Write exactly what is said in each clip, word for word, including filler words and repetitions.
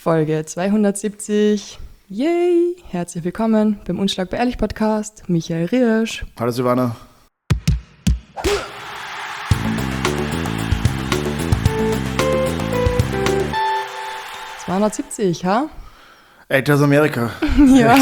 Folge zweihundertsiebzig. Yay! Herzlich willkommen beim Unschlagbar Ehrlich Podcast. Michael Riersch. Hallo Silvana. zweihundertsiebzig, ha? Älter als Amerika. Ja.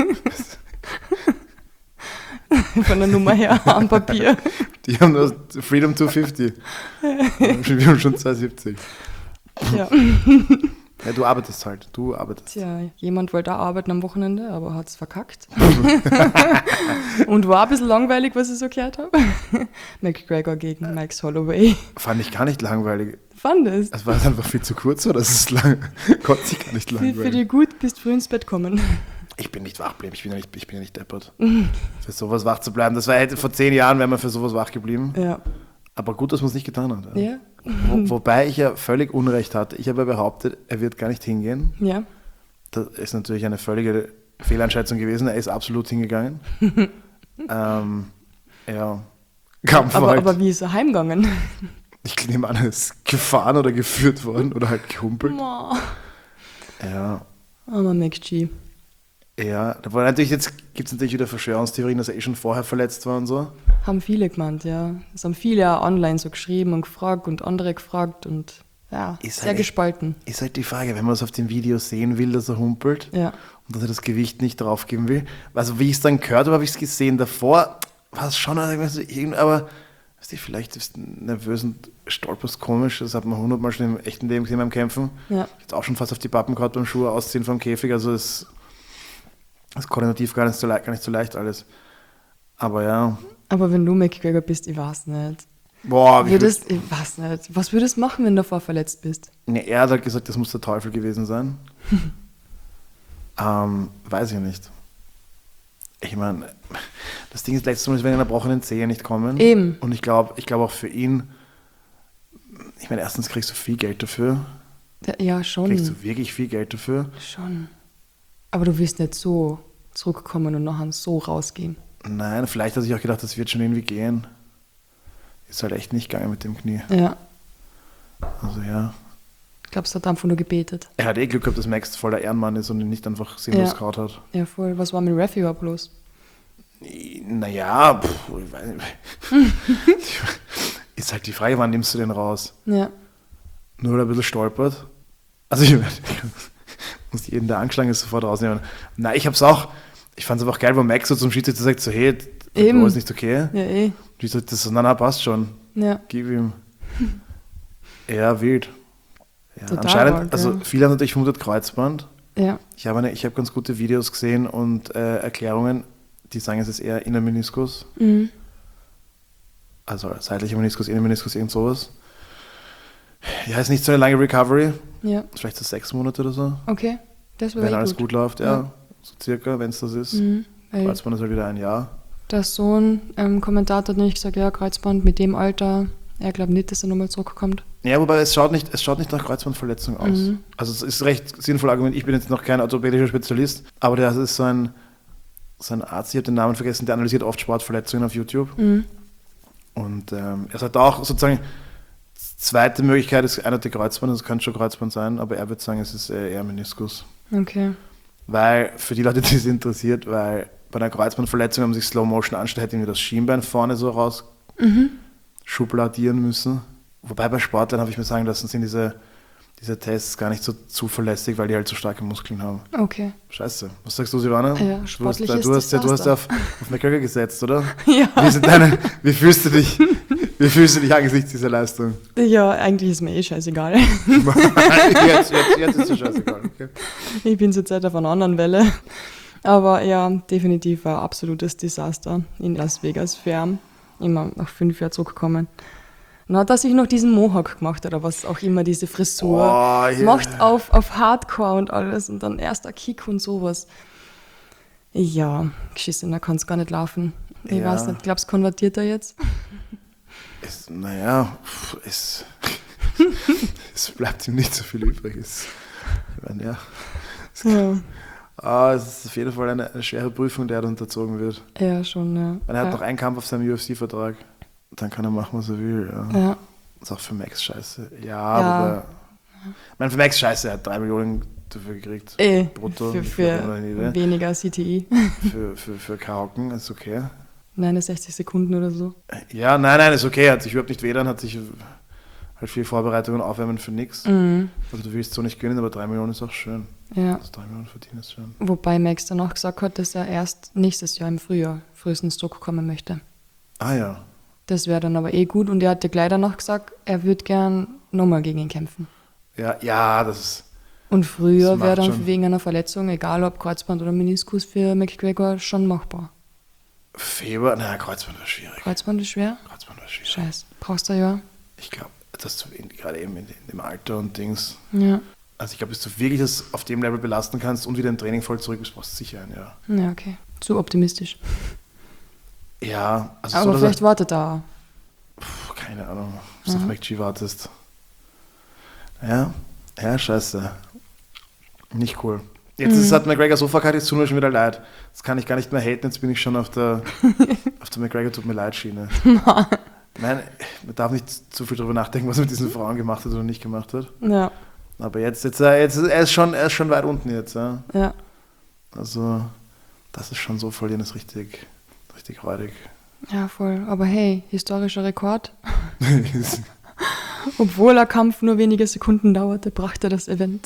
Von der Nummer her am Papier. Die haben nur Freedom zweihundertfünfzig. Wir haben schon zweihundertsiebzig. Ja. Ja, du arbeitest halt. Du arbeitest. Tja, jemand wollte auch arbeiten am Wochenende, aber hat es verkackt. Und war ein bisschen langweilig, was ich so gehört habe. McGregor gegen Mike Holloway. Fand ich gar nicht langweilig. Fand es. Es war einfach viel zu kurz, oder? Das ist lang. Gott, ich gar nicht langweilig. Für dich gut, bist früh ins Bett kommen. Ich bin nicht wach geblieben. Ich bin ja nicht, ich bin ja nicht deppert. Für sowas wach zu bleiben. Das war hätte vor zehn Jahren, wäre man für sowas wach geblieben. Ja. Aber gut, dass man es nicht getan hat. Ja. Wo, wobei ich ja völlig Unrecht hatte. Ich habe ja behauptet, er wird gar nicht hingehen. Ja. Das ist natürlich eine völlige Fehleinschätzung gewesen. Er ist absolut hingegangen. ähm, ja. Kampf Aber, halt. aber wie ist er heimgegangen? Ich nehme an, er ist gefahren oder geführt worden oder halt gehumpelt. Oh. Ja. Aber Max G. Ja, da war natürlich, jetzt gibt es natürlich wieder Verschwörungstheorien, dass er eh schon vorher verletzt war und so. Haben viele gemeint, ja. Das haben viele auch online so geschrieben und gefragt und andere gefragt und ja, Ist sehr halt gespalten. Echt, ist halt die Frage, wenn man es auf dem Video sehen will, dass er humpelt Ja. und dass er das Gewicht nicht draufgeben will. Also wie ich es dann gehört habe, habe ich es gesehen. Davor war es schon, also irgend, aber weißt du, vielleicht ist nervös und stolperst komisch. Das hat man hundertmal schon im echten Leben gesehen beim Kämpfen. Ja. Ich habe auch schon fast auf die Pappen gehabt beim Schuhe ausziehen vom Käfig. Also es ist koordinativ gar nicht, so leicht, gar nicht so leicht alles. Aber ja. Aber wenn du McGregor bist, ich weiß nicht. Boah, wie Würdest, ich weiß nicht. Was würdest du machen, wenn du davor verletzt bist? Nee, er hat halt gesagt, das muss der Teufel gewesen sein. ähm, weiß ich nicht. Ich meine, das Ding ist, letztes Mal, wenn in einer gebrochenen Zehe nicht kommen. Eben. Und ich glaube ich glaub auch für ihn, ich meine, erstens kriegst du viel Geld dafür. Ja, schon. Kriegst du wirklich viel Geld dafür. Schon. Aber du wirst nicht so zurückkommen und nachher so rausgehen. Nein, vielleicht hat sich auch gedacht, das wird schon irgendwie gehen. Ist halt echt nicht gegangen mit dem Knie. Ja. Also ja. Ich glaube, es hat einfach nur gebetet. Er hat eh Glück gehabt, dass Max voller Ehrenmann ist und ihn nicht einfach sinnlos Ja. gehauen hat. Ja, voll. Was war mit Refi überhaupt los? Naja, pff, ich weiß nicht. Ist halt die Frage, wann nimmst du den raus? Ja. Nur weil er ein bisschen stolpert. Also ich, ich muss jeden, der angeschlagen ist, sofort rausnehmen. Nein, ich hab's auch, ich fand's aber auch geil, wo Max so zum Schiedsrichter sagt, so hey, Eben. das ist nicht okay. Ja, eh. Die sagt, das so, na, na, passt schon. Ja. Gib ihm. Ja, wild. Ja, Total anscheinend, arg, also ja. viele haben natürlich vermutet Kreuzband. Ja. Ich habe eine, ich habe ganz gute Videos gesehen und äh, Erklärungen, die sagen, es ist eher Innenmeniskus. Mhm. Also seitlicher Meniskus, Innenmeniskus, irgend sowas. Ja, ist nicht so eine lange Recovery. Ja. Vielleicht so sechs Monate oder so. Okay. Das war Wenn eh alles gut. gut, läuft, ja. Ja. So circa, wenn es das ist. Mhm. Weil Kreuzband ist halt wieder ein Jahr. der Sohn, ähm, Kommentator hat nicht gesagt, ja, Kreuzband mit dem Alter. Er glaubt nicht, dass er nochmal zurückkommt. Ja, wobei es schaut nicht, es schaut nicht nach Kreuzbandverletzung aus. Mhm. Also es ist recht sinnvoll Argument. Ich bin jetzt noch kein orthopädischer Spezialist, aber der ist so ein, so ein Arzt, ich habe den Namen vergessen, der analysiert oft Sportverletzungen auf YouTube. Mhm. Und ähm, er sagt auch sozusagen, zweite Möglichkeit ist eindeutig Kreuzband, das könnte schon Kreuzband sein, aber er würde sagen, es ist eher Meniskus. Okay. Weil, für die Leute, die es interessiert, weil bei einer Kreuzbandverletzung haben sich Slow Motion anstellt, hätte irgendwie das Schienbein vorne so raus Mhm. schubladdieren müssen. Wobei bei Sportlern habe ich mir sagen lassen, sind diese, diese Tests gar nicht so zuverlässig, weil die halt so starke Muskeln haben. Okay. Scheiße. Was sagst du, Silvana? Ja, du hast, sportliches du hast, ja, du hast ja auf, Desaster. auf McGregor gesetzt, oder? Ja. Wie, sind deine, wie, fühlst du dich, wie fühlst du dich angesichts dieser Leistung? Ja, eigentlich ist mir eh scheißegal. jetzt, jetzt, jetzt ist es scheißegal. Okay. Ich bin zurzeit auf einer anderen Welle. Aber ja, definitiv ein absolutes Desaster in Las Vegas für ihn. Immer nach fünf Jahren zurückgekommen. Dann hat er sich noch diesen Mohawk gemacht oder was auch immer, diese Frisur. Oh, yeah. Macht auf, auf Hardcore und alles und dann erster Kick und sowas. Ja, geschissen, da kann es gar nicht laufen. Ich Ja. weiß nicht, glaubst du, konvertiert er jetzt? Es, naja, pff, es, es bleibt ihm nicht so viel übrig. Es, ich meine, ja. Es, Ja, ah, es ist auf jeden Fall eine, eine schwere Prüfung, der da unterzogen wird. ja schon, ja. Weil er hat ja. noch einen Kampf auf seinem U F C-Vertrag. Dann kann er machen, was er will. Ja. Ja, Ist auch für Max scheiße. Ja, Ja. aber. Ich meine, für Max scheiße, er hat drei Millionen dafür gekriegt? Eh, Brutto? für, Ich für hab noch eine Idee. weniger C T I. Für, für, für K-Hocken ist okay. neunundsechzig Sekunden oder so. Ja, nein, nein, ist okay. Hat sich überhaupt nicht wehdan, hat sich halt viel Vorbereitung und Aufwärmen für nichts. Mhm. Also du willst so nicht gönnen, aber drei Millionen ist auch schön. Ja. Also drei Millionen verdienen ist schön. Wobei Max dann auch gesagt hat, dass er erst nächstes Jahr im Frühjahr frühestens zurückkommen möchte. Ah ja. Das wäre dann aber eh gut. Und er hat ja gleich danach gesagt, er würde gern nochmal gegen ihn kämpfen. Ja, ja, das ist... Und früher Das wäre macht dann schon- wegen einer Verletzung, egal ob Kreuzband oder Meniskus, für McGregor schon machbar. Februar, naja, Kreuzband war schwierig. Kreuzband ist schwer? Kreuzband war schwierig. Scheiß. Brauchst du ja. Ich glaube, dass du in, gerade eben in, in dem Alter und Dings... Ja. Also ich glaube, bis du wirklich das auf dem Level belasten kannst und wieder im Training voll zurück bist, brauchst du sicher ein Jahr. Ja, okay. Zu optimistisch. Ja, also Aber so, dass vielleicht er, wartet er. Puh, keine Ahnung, bis du Mhm. auf McG wartest. Ja, ja, scheiße. Nicht cool. Jetzt Mhm. ist, hat McGregor so verkackt, jetzt tut mir schon wieder leid. Das kann ich gar nicht mehr haten, jetzt bin ich schon auf der, auf der McGregor tut mir leid Schiene. Nein, man darf nicht zu viel darüber nachdenken, was er mit diesen Frauen gemacht hat oder nicht gemacht hat. Ja, Aber jetzt, jetzt, äh, jetzt er, ist schon, er ist schon weit unten jetzt. Ja. ja. Also, das ist schon so verlieren, ist richtig, richtig räudig. Ja, voll. Aber hey, historischer Rekord. Obwohl der Kampf nur wenige Sekunden dauerte, brachte das Event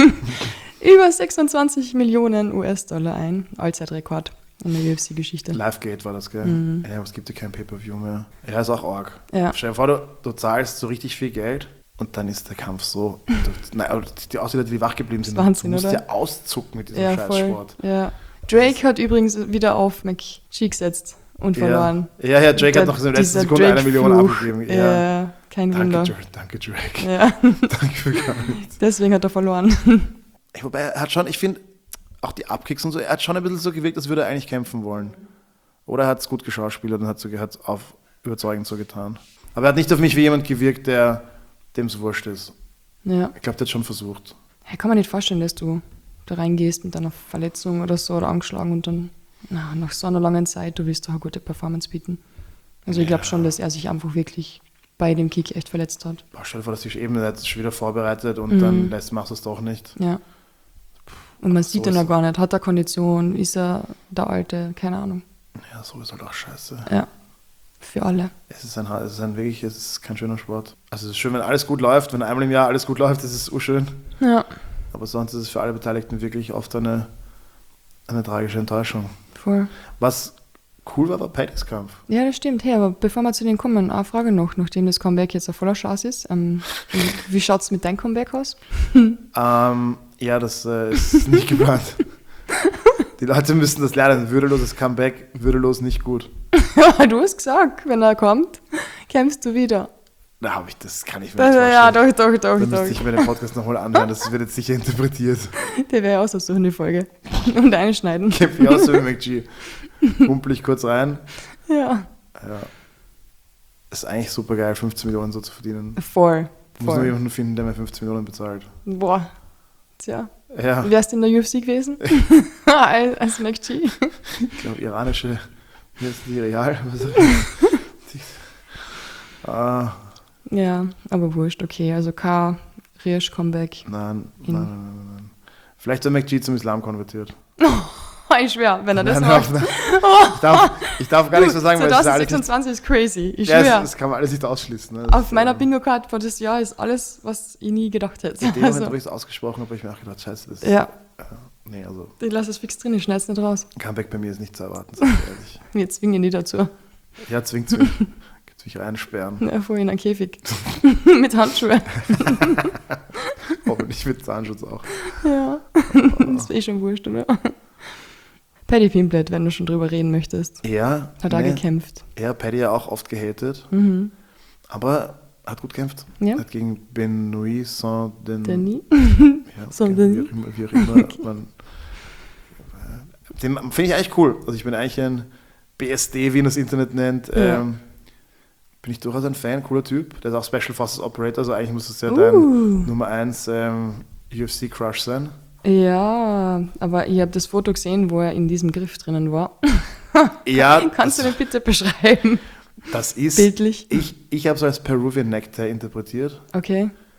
über sechsundzwanzig Millionen U S-Dollar ein. Allzeitrekord in der U F C-Geschichte. Livegate war das, gell? Mhm. Ja, es gibt ja kein Pay-Per-View mehr. Ja, ist auch arg. Ja. Stell dir vor, du, du zahlst so richtig viel Geld und dann ist der Kampf so. Du, nein, aber die Ausländer, die wach geblieben sind, Wahnsinn, du musst oder? ja auszucken mit diesem Ja, voll. Scheißsport. Ja. Drake hat übrigens wieder auf McGee gesetzt und verloren. Ja, ja, ja Drake Der- hat noch in der letzten dieser Sekunde eine Million Drake-Fluch. abgegeben. Ja. Ja, kein Danke, Wunder. Drake, danke, Drake. Ja. Danke für gar nichts. Deswegen hat er verloren. Ich, wobei, er hat schon, ich finde, auch die Abkicks und so, er hat schon ein bisschen so gewirkt, als würde er eigentlich kämpfen wollen. Oder er hat es gut geschauspielert und hat es so, auf überzeugend so getan. Aber er hat nicht auf mich wie jemand gewirkt, der dem es wurscht ist. Ja. Ich glaube, der hat schon versucht. Ja, kann man nicht vorstellen, dass du da reingehst mit einer Verletzung oder so oder angeschlagen und dann na, nach so einer langen Zeit, du willst doch eine gute Performance bieten. Also ich glaube Ja. schon, dass er sich einfach wirklich bei dem Kick echt verletzt hat. Boah, stell dir vor, dass sich eben er hat sich schon wieder vorbereitet und Mhm. dann lässt, machst du es doch nicht. Ja. Und man sieht so ihn ja ist- gar nicht. Hat er Kondition? Ist er der Alte? Keine Ahnung. Ja, so ist halt auch scheiße. Ja. Für alle. Es ist ein, es ist ein wirklich, es ist kein schöner Sport. Also es ist schön, wenn alles gut läuft, wenn einmal im Jahr alles gut läuft, das ist urschön. Ja. Aber sonst ist es für alle Beteiligten wirklich oft eine, eine tragische Enttäuschung. Voll. Was cool war, war Pattys Kampf. Ja, das stimmt. Hey, aber bevor wir zu denen kommen, eine Frage noch, nachdem das Comeback jetzt ein voller Chance ist. Ähm, wie wie schaut es mit deinem Comeback aus? Ähm, ja, das äh, ist nicht geplant. Die Leute müssen das lernen. Würdeloses Comeback, würdelos nicht gut. Du hast gesagt, wenn er kommt, kämpfst du wieder. Da habe ich, das kann ich mir Das, nicht ja, vorstellen. doch, doch, doch, Da doch. müsste ich mir den Podcast nochmal anhören. Das wird jetzt sicher interpretiert. Der wäre auch so eine Folge. Und einschneiden. Kämpfe ich aus so wie McG. Humpel ich kurz rein. Ja, Ja. Ist eigentlich super geil, fünfzehn Millionen so zu verdienen. voll. Ich muss nur voll. jemanden finden, der mir fünfzehn Millionen bezahlt. Boah. Tja, Ja, wärst du in der U F C gewesen? als als McG? ich glaube, iranische, wie heißt die, Real? Was ist das? ah, Ja, aber wurscht, okay. Also K, Riesch, Comeback. nein, nein, In- nein, nein, nein. Vielleicht hat McG zum Islam konvertiert. Ich schwör, wenn er das Nein, macht. nein, ich, darf, ich darf gar nichts so sagen, weil es ist alles nicht, zwanzig ist crazy, ich ja, schwör. das, das kann man alles nicht ausschließen. Ne? Das, Auf meiner ähm, Bingo-Card für das Jahr ist alles, was ich nie gedacht hätte. In dem Moment, Also, wo ich es ausgesprochen habe, habe ich mir auch gedacht, scheiße, das ja, äh, nee, also ich lasse es fix drin, ich schneide es nicht raus. Comeback bei mir ist nicht zu erwarten, sag ich ehrlich. Wir zwingen die dazu. Ja, zwingt mich. Gibt mich reinsperren. Ja, vorhin in einen Käfig. Mit Handschuhe. Hoffentlich mit Zahnschutz auch. Ja, das ist eh schon wurscht, oder? Paddy Pimblett, wenn du schon drüber reden möchtest, Ja, hat da nee, gekämpft. ja, Paddy ja auch oft gehatet, Mhm. aber hat gut gekämpft. Ja. Hat gegen Benoit Saint-Denis. Denis? Ja, Saint-Denis. Wie auch immer, wie auch immer man, äh, den finde ich eigentlich cool. Also ich bin eigentlich ein B S D, wie man das Internet nennt. Ja. Ähm, bin ich durchaus ein Fan, cooler Typ. Der ist auch Special Forces Operator, also eigentlich muss es ja Uh. dein Nummer eins ähm, U F C-Crush sein. Ja, aber ich habe das Foto gesehen, wo er in diesem Griff drinnen war. Ja, Kannst du das, den bitte beschreiben? das ist, Bildlich? ich, ich habe es als Peruvian Nectar interpretiert. Okay.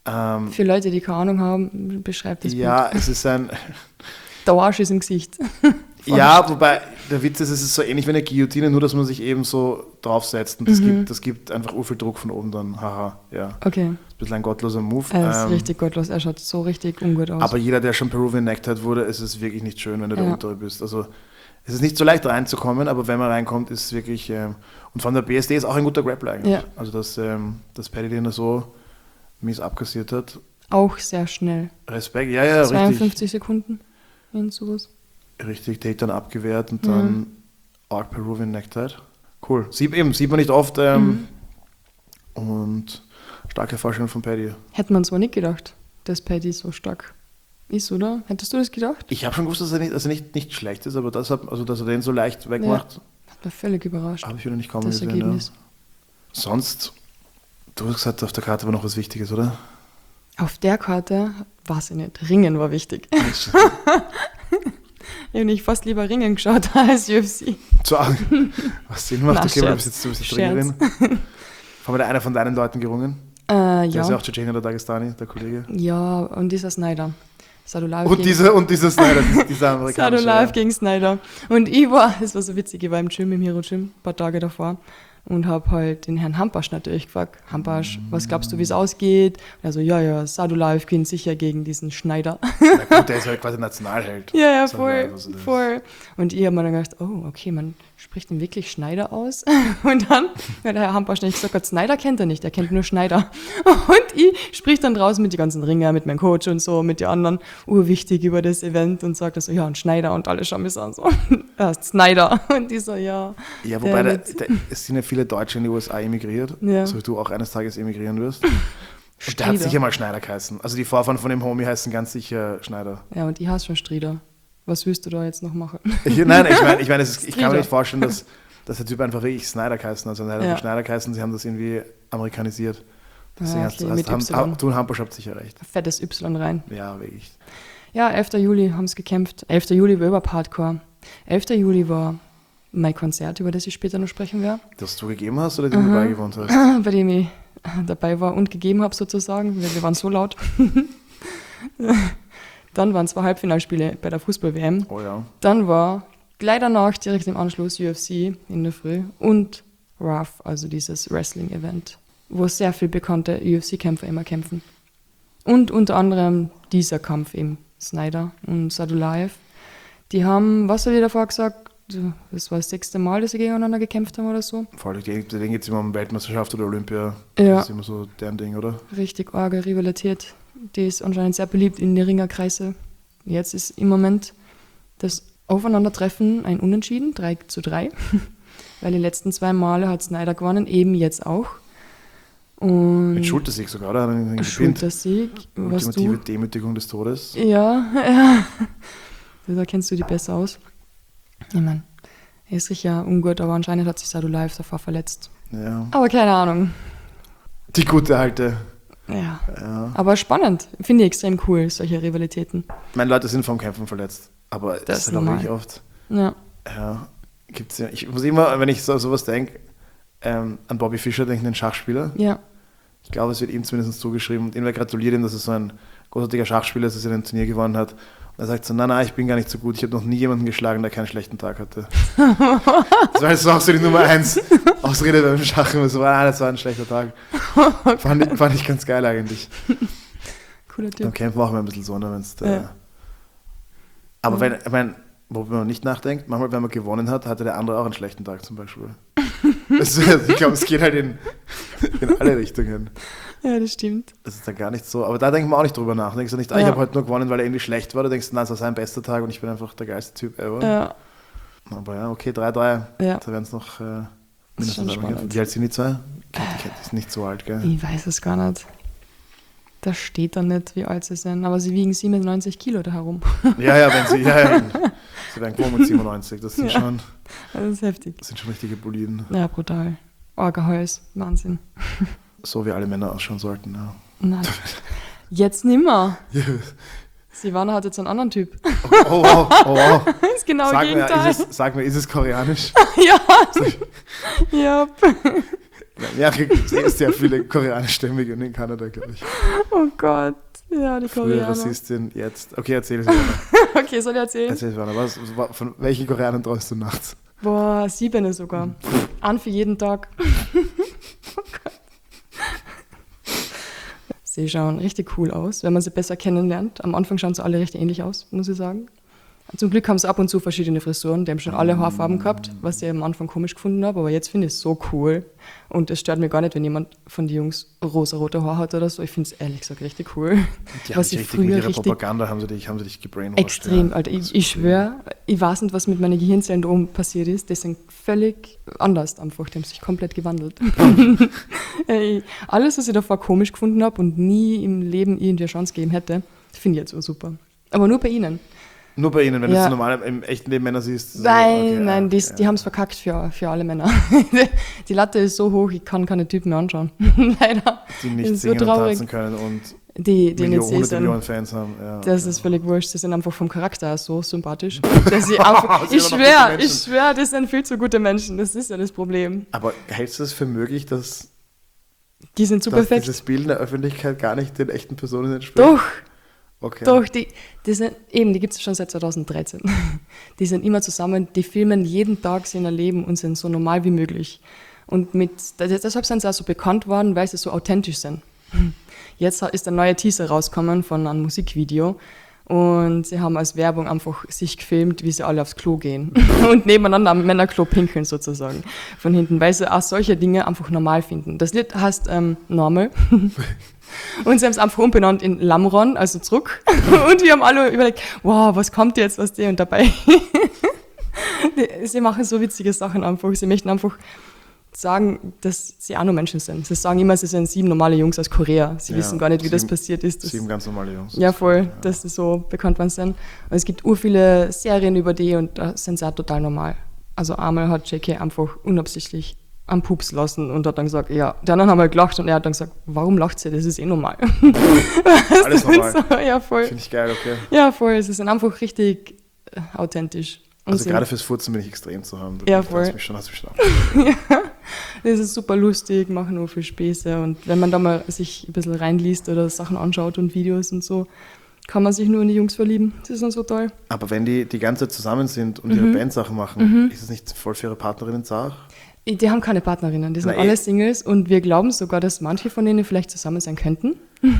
Ähm, Für Leute, die keine Ahnung haben, beschreibt das ja, Bild. es ist ein... Der Arsch ist im Gesicht. Ja, wobei der Witz ist, es ist so ähnlich wie eine Guillotine, nur dass man sich eben so draufsetzt. Und das, Mhm. gibt, das gibt einfach urviel Druck von oben dann. Haha, ja. Okay, Das ist ein bisschen ein gottloser Move. er ist Ähm, richtig gottlos. Er schaut so richtig ungut aus. aber jeder, der schon Peruvian Necktied wurde, ist es wirklich nicht schön, wenn du Ja. der Untere bist. Also es ist nicht so leicht reinzukommen, aber wenn man reinkommt, ist es wirklich... Ähm, und von der B S D ist auch ein guter Grappler eigentlich. Ja. Also dass, ähm, dass Paddy den da so mies abkassiert hat. Auch sehr schnell. Respekt, ja, ja, zweiundfünfzig richtig. Sekunden in sowas. Richtig, Takedown abgewehrt und dann mhm. Arc Peruvian Necktied. Cool. Sieht, eben, sieht man nicht oft. Ähm, mhm. Und starke Vorstellung von Paddy. Hätte man zwar nicht gedacht, dass Paddy so stark ist, oder? Hättest du das gedacht? Ich habe schon gewusst, dass er nicht, dass er nicht, nicht schlecht ist, aber das hat, also, dass er den so leicht wegmacht, Ja. Hat mich völlig überrascht. habe ich wieder nicht kaum Das gesehen. Ergebnis. Ja. Sonst, du hast gesagt, auf der Karte war noch was Wichtiges, oder? Auf der Karte, weiß ich nicht, Ringen war wichtig. Ich habe nicht fast lieber Ringen geschaut als U F C. So, was Sinn macht, Na, okay, weil du Scherz. bist jetzt, du bist jetzt Scherz. Trainerin. Haben wir da einer von deinen Leuten gerungen? Äh, Der ist ja ja. auch Tschetschenier oder Dagestani, der Kollege. Ja, und dieser Snyder. Sadulaev Und gegen, dieser, und dieser Snyder, dieser amerikanische. Sadulaev Ja. gegen Snyder. Und ich war, es war so witzig, ich war im Gym, im Hero Gym, ein paar Tage davor. Und habe halt den Herrn Hampasch natürlich gefragt, Hampasch, was glaubst du, wie es ausgeht? Also ja, ja, Sadulaev gewinnt sicher gegen diesen Schneider. Na gut, der ist halt quasi Nationalheld. Ja, ja, Sadulaev, voll, also das- voll. Und ich habe mir dann gedacht, oh, okay, man spricht ihn wirklich Schneider aus. Und dann hat der Herr Hampasch nicht gesagt, Snyder kennt er nicht, er kennt nur Schneider. Und ich sprich dann draußen mit den ganzen Ringer, mit meinem Coach und so, mit den anderen, urwichtig über das Event und sagt so, ja, und Schneider und alle schauen mich so an, so, ja, Snyder. Und die so, ja. Ja, wobei, der da, mit- da, es sind ja viele Deutsche in die U S A emigriert, Ja. so wie du auch eines Tages emigrieren wirst. Und der hat Strieder. sicher mal Schneider geheißen. Also die Vorfahren von dem Homie heißen ganz sicher Schneider. Ja, und ich hasse schon Strieder. Was willst du da jetzt noch machen? Ich, nein, ich meine, ich, mein, es ist- ich kann mir Strieder. nicht vorstellen, dass, dass der Typ einfach wirklich Snyder geheißen hat. Also er hat Ja. einfach Schneider geheißen, sie haben das irgendwie amerikanisiert. Deswegen Ah, hast du, okay, hast, mit haben, Y. haben, du und Hampasch habt sicher recht. Fettes Y rein. Ja, wirklich. Ja, elfter Juli haben sie gekämpft. elfter Juli war überhaupt Hardcore. elfter Juli war mein Konzert, über das ich später noch sprechen werde, Das du gegeben hast oder den du beigewohnt hast? bei dem ich dabei war und gegeben habe sozusagen, weil wir waren so laut. Dann waren zwei Halbfinalspiele bei der Fußball-W M. Oh ja. Dann war gleich danach direkt im Anschluss U F C in der Früh und R A F, also dieses Wrestling-Event, wo sehr viele bekannte U F C-Kämpfer immer kämpfen. Und unter anderem dieser Kampf eben, Snyder und Sadulaev. Die haben, was habe ich davor gesagt, das war das sechste Mal, dass sie gegeneinander gekämpft haben oder so. Vor allem, denen geht es immer um Weltmeisterschaft oder Olympia. Ja. Das ist immer so deren Ding, oder? Richtig arge Rivalität. Die ist anscheinend sehr beliebt in den Ringerkreise. Jetzt ist im Moment das Aufeinandertreffen ein Unentschieden, drei zu drei. Weil die letzten zwei Male hat Snyder gewonnen, eben jetzt auch. Und Mit Schultersieg sogar, oder? Hat er ihn gepinnt? Schultersieg, was Ultimative du... Demütigung des Todes. Ja, ja. Da kennst du die besser aus. Ich meine, er ist sicher ungut, aber anscheinend hat sich Sadulaev davor verletzt. Ja. Aber keine Ahnung. Die gute alte. Ja. Ja. Aber spannend. Finde ich extrem cool, solche Rivalitäten. Meine Leute sind vom Kämpfen verletzt. Aber das, Das ist ist halt auch normal. wirklich oft. Ja. Ja, gibt's ja. Ich muss immer, wenn ich so sowas denke, ähm, an Bobby Fischer denke, den Schachspieler. Ja. Ich glaube, es wird ihm zumindest zugeschrieben. Und irgendwer gratuliert ihm, dass er so ein großartiger Schachspieler ist, dass er ein Turnier gewonnen hat. Und er sagt so, nein, nein, ich bin gar nicht so gut. Ich habe noch nie jemanden geschlagen, der keinen schlechten Tag hatte. Das war jetzt auch so die Nummer eins Ausrede beim Schach. Immer so, ah, das war ein schlechter Tag. Fand ich, fand ich ganz geil eigentlich. Cooler Beim Typ. Kämpfen machen wir ein bisschen so, ne, wenn's da, Ja. Aber Ja. wenn, ich mein, wo man nicht nachdenkt, manchmal, wenn man gewonnen hat, hatte der andere auch einen schlechten Tag zum Beispiel. Das, ich glaube, es geht halt in, in alle Richtungen. Ja, das stimmt. Das ist da gar nicht so. Aber da denkt man auch nicht drüber nach. Da denkst du nicht, ah, ich Ja. habe heute nur gewonnen, weil er irgendwie schlecht war. Du denkst, nein, es war sein bester Tag und ich bin einfach der geilste Typ ever. Ja, Aber ja, okay, drei drei. ja. Da werden es noch äh, Das ist mindestens schon einmal spannend. kämpfen. Wie alt sind die zwei? Die, die, die sind nicht so alt, gell? Ich weiß es gar nicht. Da steht dann nicht, wie alt sie sind. Aber sie wiegen siebenundneunzig Kilo da herum. Ja, ja, wenn sie, ja, ja, sie werden gewohnt mit siebenundneunzig. Das sind, Ja. schon, Das ist heftig. das sind schon richtige Boliden. Ja, brutal. Orgehals. Wahnsinn. So wie alle Männer ausschauen sollten. Ja. Nein. Jetzt nimmer. Silvana hat jetzt einen anderen Typ. Oh, wow, oh, wow. Das ist genau Sag mir, Gegenteil. ist es, sag mir, ist es koreanisch? Ja. Ja. Ja, es gibt sehr, sehr viele koreanischstämmige in Kanada, glaube ich. Oh Gott, ja, die Früher Koreaner. Rassistin, jetzt. Okay, erzähl es mir. Okay, soll ich erzählen? Erzähl es mir. Was, was, von welchen Koreanern träumst du nachts? Boah, sieben sogar. An für jeden Tag. Oh Gott. Sie schauen richtig cool aus, wenn man sie besser kennenlernt. Am Anfang schauen sie alle recht ähnlich aus, muss ich sagen. Zum Glück haben sie ab und zu verschiedene Frisuren, die haben schon alle Haarfarben gehabt, was ich am Anfang komisch gefunden habe, aber jetzt finde ich es so cool. Und es stört mir gar nicht, wenn jemand von den Jungs rosa-rote Haar hat oder so. Ich finde es ehrlich gesagt richtig cool. Die was haben dich ich richtig früher mit ihrer richtig Propaganda haben sie dich, haben sie dich gebrainwashed. extrem, ja. Alter. Ich, ich schwöre, ich weiß nicht, was mit meinen Gehirnzellen da oben passiert ist. Die sind völlig anders einfach. Die haben sich komplett gewandelt. Ey, alles, was ich davor komisch gefunden habe und nie im Leben irgendwie eine Chance gegeben hätte, finde ich jetzt so super. Aber nur bei ihnen. Nur bei ihnen, wenn Ja. du es normal im echten Leben Männer siehst. So, Nein, okay, nein, ja, die, ja. die haben es verkackt für, für alle Männer. Die Latte ist so hoch, ich kann keine Typen mehr anschauen. Leider. Die Das nicht ist so singen und traurig. tanzen können und Die, die Millionen, nicht hunderte sehen. Millionen Fans haben. Ja, Das okay. ist völlig wurscht. Sie sind einfach vom Charakter so sympathisch. Dass ich einfach, Sie ich sind doch schwöre, gute ich Menschen. schwöre, das sind viel zu gute Menschen. Das ist ja das Problem. Aber hältst du es für möglich, dass, Die sind zu dass perfekt. dieses Bild in der Öffentlichkeit gar nicht den echten Personen entspricht? Doch, Okay. doch. Die, die sind, eben, die gibt es schon seit zweitausenddreizehn. Die sind immer zusammen, die filmen jeden Tag sein Leben und sind so normal wie möglich. Und mit, deshalb sind sie auch so bekannt worden, weil sie so authentisch sind. Jetzt ist ein neuer Teaser rausgekommen von einem Musikvideo und sie haben als Werbung einfach sich gefilmt, wie sie alle aufs Klo gehen und nebeneinander am Männerklo pinkeln sozusagen von hinten, weil sie auch solche Dinge einfach normal finden. Das Lied heißt ähm, Normal und sie haben es einfach umbenannt in Lamron, also zurück, und wir haben alle überlegt, wow, was kommt jetzt, was die und dabei. Sie machen so witzige Sachen einfach, sie möchten einfach sagen, dass sie auch nur Menschen sind. Sie sagen immer, sie sind sieben normale Jungs aus Korea. Sie Ja, wissen gar nicht, wie das sieben- passiert ist. Das, Sieben ganz normale Jungs. ja, voll, dass sie so bekannt waren sind. Und es gibt ur viele Serien über die und da sind sie auch total normal. Also einmal hat J K einfach unabsichtlich einen Pups lassen und hat dann gesagt, ja, die anderen haben halt gelacht und er hat dann gesagt, warum lacht sie? Das ist eh normal. Alles normal. So, ja, voll. Finde ich geil, okay. Ja, voll. Sie sind einfach richtig äh, authentisch. Und Also sind- gerade fürs Furzen bin ich extrem zu haben. Ja, Du voll. hast mich schon, hast mich schon ab. Das ist super lustig, machen nur viel Späße und wenn man da mal sich ein bisschen reinliest oder Sachen anschaut und Videos und so, kann man sich nur in die Jungs verlieben. Das ist dann so toll. Aber wenn die die ganze Zeit zusammen sind und Mhm. ihre Bandsachen machen, ist es nicht voll für ihre Partnerinnen zart? Die haben keine Partnerinnen, die sind Na, alle eh. Singles und wir glauben sogar, dass manche von denen vielleicht zusammen sein könnten.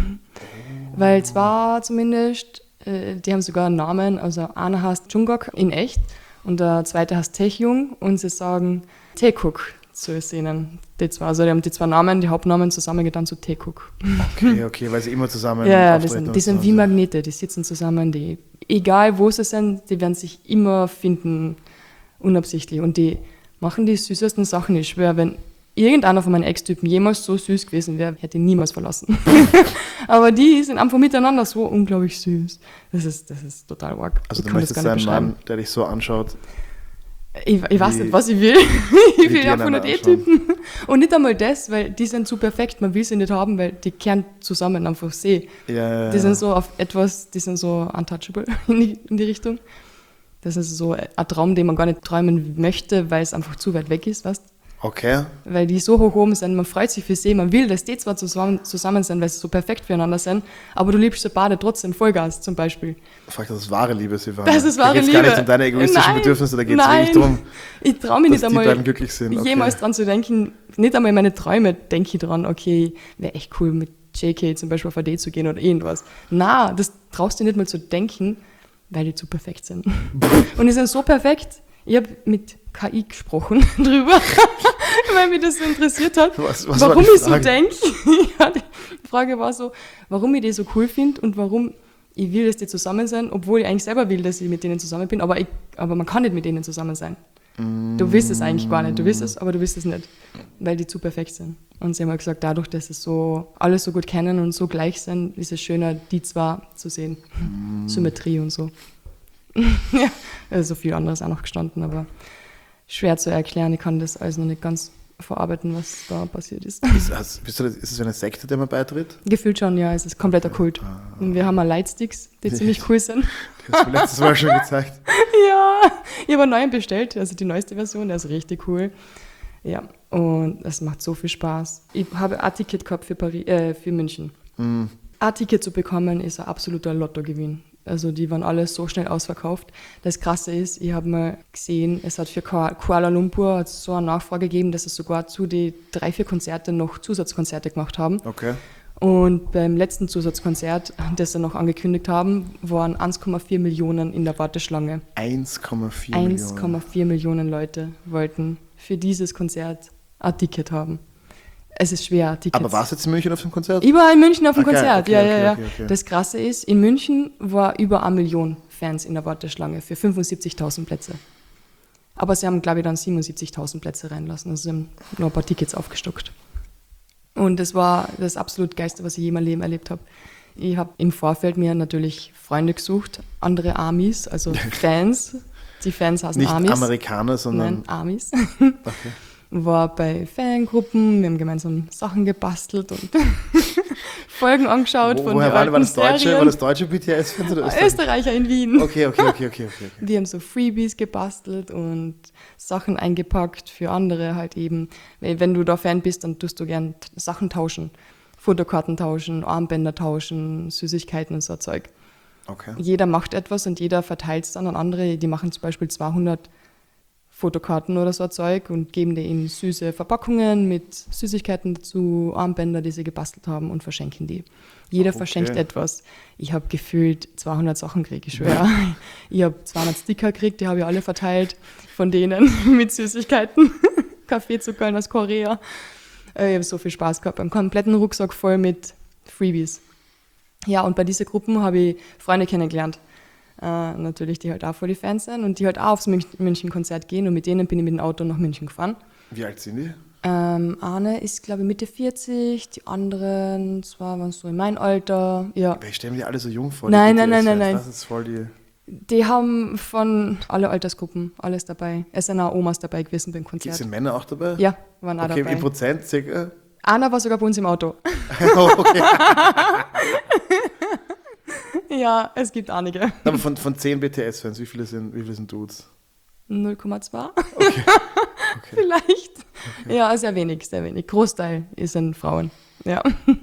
Weil zwar zumindest, äh, die haben sogar einen Namen, also einer heißt Jungkook in echt und der zweite heißt Taehyung und sie sagen Taekook zu sehen. Die zwei, also die haben die zwei Namen, die Hauptnamen zusammengetan zu Taekook. Okay, okay, weil sie immer zusammen Ja, ja, die auftreten sind, und die sind so. wie Magnete, die sitzen zusammen, die, egal wo sie sind, die werden sich immer finden, unabsichtlich. Und die machen die süßesten Sachen. Ich schwöre, wenn irgendeiner von meinen Ex-Typen jemals so süß gewesen wäre, hätte ich niemals verlassen. Aber die sind einfach miteinander so unglaublich süß. Das ist, das ist total arg. Also Ich du kann das möchtest gar nicht einen Mann, beschreiben. der dich so anschaut. Ich, ich weiß wie- nicht, was ich will. Ich will die einfach nur einander die Typen. Und nicht einmal das, weil die sind zu perfekt. Man will sie nicht haben, weil die kehren zusammen einfach sehen. Ja, ja, Die ja. sind so auf etwas, die sind so untouchable in die, in die Richtung. Das ist so ein Traum, den man gar nicht träumen möchte, weil es einfach zu weit weg ist, weißt? Okay. Weil die so hoch oben sind, man freut sich für sie, man will, dass die zwar zusammen, zusammen sind, weil sie so perfekt füreinander sind, aber du liebst sie beide trotzdem Vollgas zum Beispiel. Frag, das ist wahre Liebe, Silvana. Das ist wahre Da geht's Liebe. gar nicht um deine egoistischen Nein, Bedürfnisse, da geht es nein. wirklich darum, Ich traue mich dass nicht die beiden einmal glücklich sind. Okay. jemals dran zu denken, nicht einmal in meine Träume denke ich dran, okay, wäre echt cool mit J K zum Beispiel auf ein Date zu gehen oder irgendwas. Na, das traust du nicht mal zu denken, weil die zu perfekt sind. Und die sind so perfekt, ich habe mit K I gesprochen drüber, weil mich das so interessiert hat, Was- was war warum die ich so Frage? denke. Ja, die Frage war so, warum ich die so cool finde und warum ich will, dass die zusammen sind, obwohl ich eigentlich selber will, dass ich mit denen zusammen bin, aber, ich, aber man kann nicht mit denen zusammen sein. Du willst es eigentlich gar nicht, du willst es, aber du willst es nicht, weil die zu perfekt sind. Und sie haben halt gesagt, dadurch, dass sie so alles so gut kennen und so gleich sind, ist es schöner, die zwei zu sehen. Symmetrie und so. Ja, also viel anderes auch noch gestanden, aber schwer zu erklären. Ich kann das alles noch nicht ganz verarbeiten, was da passiert ist. Ist, hast, bist du, das- ist es eine Sekte, der man beitritt? Gefühlt schon, ja, es ist kompletter Kult. Und wir haben auch Lightsticks, die ziemlich cool sind. Das hast du mir letztes Mal schon gezeigt. Ja, ich habe einen neuen bestellt, also die neueste Version, der ist richtig cool. Ja, und es macht so viel Spaß. Ich habe ein Ticket gehabt für, Paris, äh, für München. Mhm. Ein Ticket zu bekommen ist ein absoluter Lottogewinn. Also die waren alle so schnell ausverkauft. Das Krasse ist, ich habe mal gesehen, es hat für Kuala Lumpur so eine Nachfrage gegeben, dass es sogar zu den drei, vier Konzerten noch Zusatzkonzerte gemacht haben. Okay. Und beim letzten Zusatzkonzert, das sie noch angekündigt haben, waren eins Komma vier Millionen in der Warteschlange. eins Komma vier Millionen. eins Komma vier Millionen Leute wollten für dieses Konzert ein Ticket haben. Es ist schwer, Tickets. Aber warst du jetzt in München auf dem Konzert? Ich war in München auf dem Okay, Konzert, okay, ja, okay, ja, ja. okay, okay. Das Krasse ist, in München war über eine Million Fans in der Warteschlange für fünfundsiebzigtausend Plätze. Aber sie haben, glaube ich, dann siebenundsiebzigtausend Plätze reinlassen. Also sie haben noch ein paar Tickets aufgestockt. Und das war das absolut Geilste, was ich je in meinem Leben erlebt habe. Ich habe im Vorfeld mir natürlich Freunde gesucht, andere Amis, also Fans. Die Fans heißen Nicht Amis. Amerikaner, sondern... Nein, Amis. Okay. War bei Fangruppen, wir haben gemeinsam Sachen gebastelt und Folgen angeschaut Wo, von woher den war, alten war das Deutsche? Serien. War das deutsche B T S-Fans oder Österreich? Österreicher in Wien. Okay, okay, okay, okay, okay. Die haben so Freebies gebastelt und Sachen eingepackt für andere halt eben. Weil wenn du da Fan bist, dann tust du gern t- Sachen tauschen. Fotokarten tauschen, Armbänder tauschen, Süßigkeiten und so Zeug. Okay. Jeder macht etwas und jeder verteilt es dann an andere. Die machen zum Beispiel zweihundert Fotokarten oder so Zeug und geben die in süße Verpackungen mit Süßigkeiten dazu, Armbänder, die sie gebastelt haben und verschenken die. Jeder Okay. verschenkt etwas. Ich habe gefühlt zweihundert Sachen gekriegt, ich schwöre. Ich habe zweihundert Sticker gekriegt, die habe ich alle verteilt von denen mit Süßigkeiten, Kaffeezuckern aus Korea. Ich habe so viel Spaß gehabt, einen kompletten Rucksack voll mit Freebies. Ja, und bei diesen Gruppen habe ich Freunde kennengelernt. Äh, natürlich, die halt auch voll die Fans sind und die halt auch aufs Münch- München-Konzert gehen und mit denen bin ich mit dem Auto nach München gefahren. Wie alt sind die? Ähm, eine ist, glaube ich, Mitte vierzig, die anderen zwar waren so in meinem Alter. Ja. Aber ich stelle mir die alle so jung vor. die Nein, B T nein, nein, S-Fans. nein, nein. Das ist voll die... Die haben von alle Altersgruppen alles dabei. Es sind auch Omas dabei gewesen beim Konzert. Sind Männer auch dabei? Ja, waren auch Okay, dabei. in Prozent circa? Einer war sogar bei uns im Auto. Oh, okay. Ja, es gibt einige. Aber von, von zehn B T S-Fans, wie viele sind, wie viele sind Dudes? null Komma zwei Okay. vielleicht. Ja, sehr wenig, sehr wenig. Großteil sind Frauen. Ja.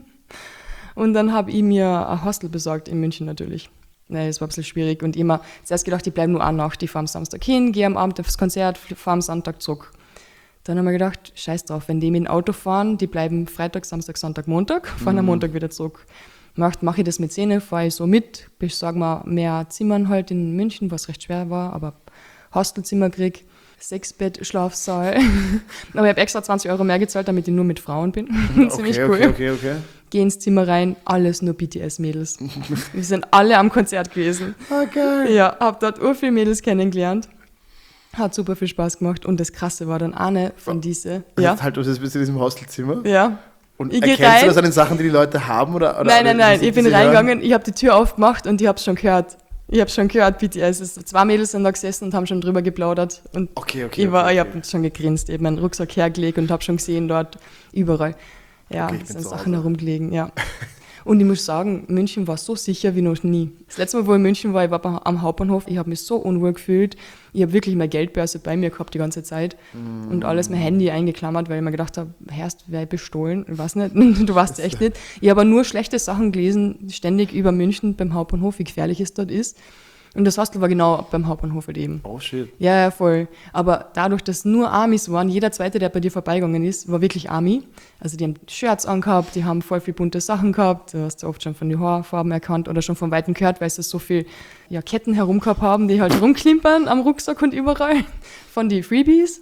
Und dann habe ich mir ein Hostel besorgt in München natürlich. Nee, das war ein bisschen schwierig. Und immer zuerst gedacht, die bleiben nur eine Nacht. Die fahren am Samstag hin, gehe am Abend aufs Konzert, fahre am Sonntag zurück. Dann haben wir gedacht, scheiß drauf, wenn die mit dem Auto fahren, die bleiben Freitag, Samstag, Sonntag, Montag, fahren am Montag wieder zurück. Macht, mache ich das mit Szene, fahre ich so mit, bis, sagen wir, mehr Zimmern halt in München, was recht schwer war, aber Hostelzimmer krieg, Sechsbett-Schlafsaal. Aber ich habe extra zwanzig Euro mehr gezahlt, damit ich nur mit Frauen bin. Ziemlich Okay, cool. okay, okay, okay. Geh ins Zimmer rein, alles nur B T S-Mädels. Wir sind alle am Konzert gewesen. Ah, geil. Ja, hab dort ur viele Mädels kennengelernt. Hat super viel Spaß gemacht. Und das Krasse war dann eine von diese. Ja. Ja, Halt, du bist in diesem Hostelzimmer. ja. Und Ich geh erkennst rein. du das an den Sachen, die die Leute haben? Oder, oder Nein, oder nein, nein. wie sie- Ich bin wie sie hören? reingegangen, ich habe die Tür aufgemacht und ich habe schon gehört. Ich habe schon gehört, B T S. Es- Zwei Mädels sind da gesessen und haben schon drüber geplaudert. Und Okay, okay. ich, war, okay, ich okay. habe schon gegrinst. Ich habe meinen Rucksack hergelegt und habe schon gesehen dort überall. Ja, Okay, ich es bin sind zu Sachen Hause. herumgelegen, ja. Und ich muss sagen, München war so sicher wie noch nie. Das letzte Mal, wo ich in München war, ich war bei- am Hauptbahnhof, ich habe mich so unwohl gefühlt. Ich habe wirklich meine Geldbörse bei mir gehabt die ganze Zeit und alles mein Handy eingeklammert, weil ich mir gedacht habe, Herrst, wer bestohlen? Ich weiß nicht, du weißt echt nicht. Ich habe nur schlechte Sachen gelesen, ständig über München beim Hauptbahnhof, wie gefährlich es dort ist. Und das Hostel war genau beim Hauptbahnhof halt eben. Oh, shit. Ja, ja, voll. Aber dadurch, dass nur Amis waren, jeder Zweite, der bei dir vorbeigegangen ist, war wirklich Ami. Also die haben Shirts angehabt, die haben voll viel bunte Sachen gehabt. Du hast ja oft schon von den Haarfarben erkannt oder schon von Weitem gehört, weil sie so viel ja, Ketten herum gehabt haben, die halt rumklimpern am Rucksack und überall. Von die Freebies.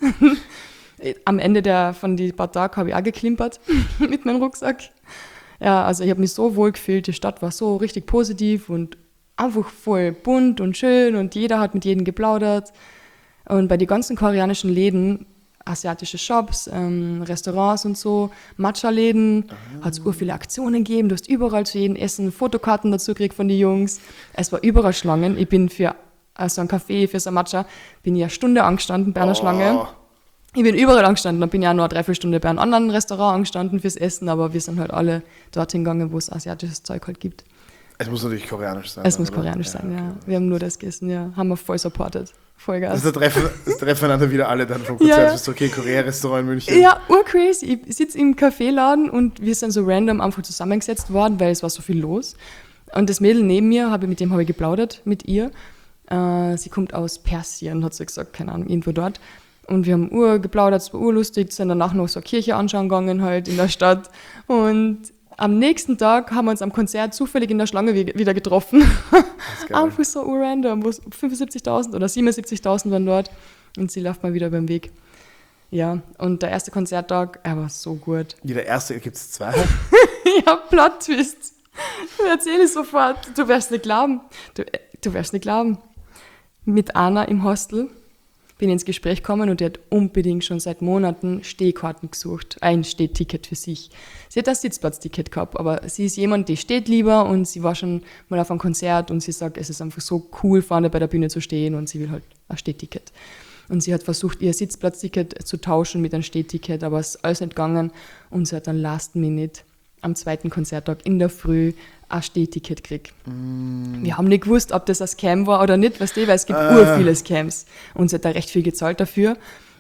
Am Ende der, von die paar Tage habe ich auch geklimpert mit meinem Rucksack. Ja, also ich habe mich so wohl gefühlt. Die Stadt war so richtig positiv und einfach voll bunt und schön und jeder hat mit jedem geplaudert. Und bei den ganzen koreanischen Läden, asiatische Shops, ähm, Restaurants und so, Matcha-Läden, Ah. hat es ur viele Aktionen gegeben. Du hast überall zu jedem Essen Fotokarten dazu gekriegt von den Jungs. Es war überall Schlangen. Ich bin für also einen Kaffee, für so ein Matcha, bin ich eine Stunde angestanden bei einer Oh. Schlange. Ich bin überall angestanden, dann bin ich auch noch eine Dreiviertelstunde bei einem anderen Restaurant angestanden fürs Essen, aber wir sind halt alle dorthin gegangen, wo es asiatisches Zeug halt gibt. Es muss natürlich koreanisch sein. Es muss oder? koreanisch ja, sein, okay. ja. Wir haben nur das gegessen, ja. Haben wir voll supported. Voll geil. Also da treffen, das treffen einander wieder alle dann vom Konzert. Ja, ja. Bist du, okay, Korea-Restaurant in München. Ja, urcrazy. Ich sitze im Kaffeeladen und wir sind so random einfach zusammengesetzt worden, weil es war so viel los. Und das Mädel neben mir, hab ich, mit dem habe ich geplaudert, mit ihr. Äh, sie kommt aus Persien, hat sie gesagt, keine Ahnung, irgendwo dort. Und wir haben ur geplaudert, es war urlustig, sind danach noch so eine Kirche anschauen gegangen halt in der Stadt. Und am nächsten Tag haben wir uns am Konzert zufällig in der Schlange wieder getroffen. Einfach so random, wo fünfundsiebzigtausend oder siebenundsiebzigtausend waren dort. Und sie läuft mal wieder über den Weg. Ja, und der erste Konzerttag, er war so gut. Wie der erste, gibt es zwei? Ja, Plot-Twist. Ich erzähle es sofort. Du wirst nicht glauben. Du, du wirst nicht glauben. Mit Anna im Hostel bin ich ins Gespräch gekommen und die hat unbedingt schon seit Monaten Stehkarten gesucht. Ein Stehticket für sich. Sie hat ein Sitzplatzticket gehabt, aber sie ist jemand, die steht lieber und sie war schon mal auf einem Konzert und sie sagt, es ist einfach so cool, vorne bei der Bühne zu stehen und sie will halt ein Stehticket. Und sie hat versucht, ihr Sitzplatzticket zu tauschen mit einem Stehticket, aber es ist alles nicht gegangen und sie hat dann last minute am zweiten Konzerttag in der Früh ein Stehticket gekriegt. Mm. Wir haben nicht gewusst, ob das ein Scam war oder nicht, weißt du, weil es gibt ah. ur viele Scams. Und sie hat da recht viel gezahlt dafür.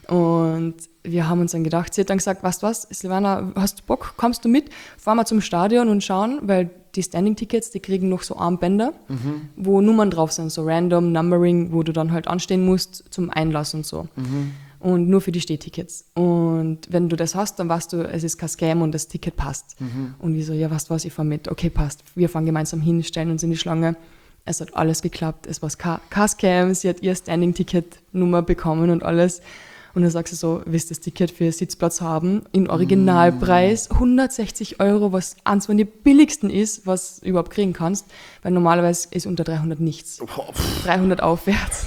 Und wir haben uns dann gedacht, sie hat dann gesagt, weißt du was, Silvana, hast du Bock, kommst du mit? Fahren wir zum Stadion und schauen, weil die Standing-Tickets, die kriegen noch so Armbänder, mhm. wo Nummern drauf sind, so random Numbering, wo du dann halt anstehen musst zum Einlass und so. Mhm. Und nur für die Stehtickets. Und wenn du das hast, dann weißt du, es ist kein Scam und das Ticket passt. Mhm. Und wir so, ja, weißt du was, ich fahr mit. Okay, passt. Wir fahren gemeinsam hin, stellen uns in die Schlange. Es hat alles geklappt. Es war kein Scam. Sie hat ihr Standing-Ticket-Nummer bekommen und alles. Und dann sagst du so, willst du das Ticket für Sitzplatz haben? In Originalpreis hundertsechzig Euro, was eins von den billigsten ist, was du überhaupt kriegen kannst. Weil normalerweise ist unter dreihundert nichts. dreihundert aufwärts.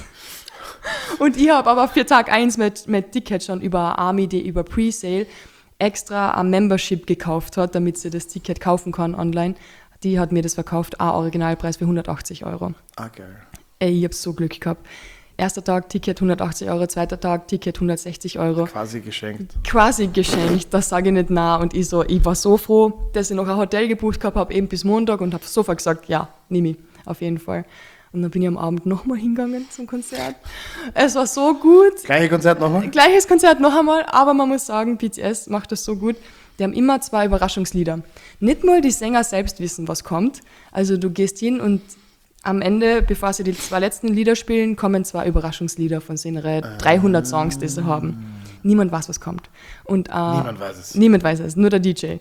Und ich habe aber für Tag eins mit, mit Ticket schon über Army, die über Presale extra ein Membership gekauft hat, damit sie das Ticket kaufen kann online. Die hat mir das verkauft, ein Originalpreis für hundertachtzig Euro. Ah, geil. Ey, ich habe so Glück gehabt. Erster Tag Ticket hundertachtzig Euro, zweiter Tag Ticket hundertsechzig Euro. Quasi geschenkt. Quasi geschenkt, das sage ich nicht nah. Und ich so, ich war so froh, dass ich noch ein Hotel gebucht gehabt habe, eben bis Montag und habe sofort gesagt, ja, nehme ich, auf jeden Fall. Und dann bin ich am Abend nochmal hingegangen zum Konzert. Es war so gut. Gleiches Konzert nochmal? Gleiches Konzert noch einmal, aber man muss sagen, B T S macht das so gut. Die haben immer zwei Überraschungslieder. Nicht mal die Sänger selbst wissen, was kommt. Also du gehst hin und am Ende, bevor sie die zwei letzten Lieder spielen, kommen zwei Überraschungslieder von den dreihundert Songs, die sie haben. Niemand weiß, was kommt. Und, äh, niemand weiß es. Niemand weiß es, nur der D J.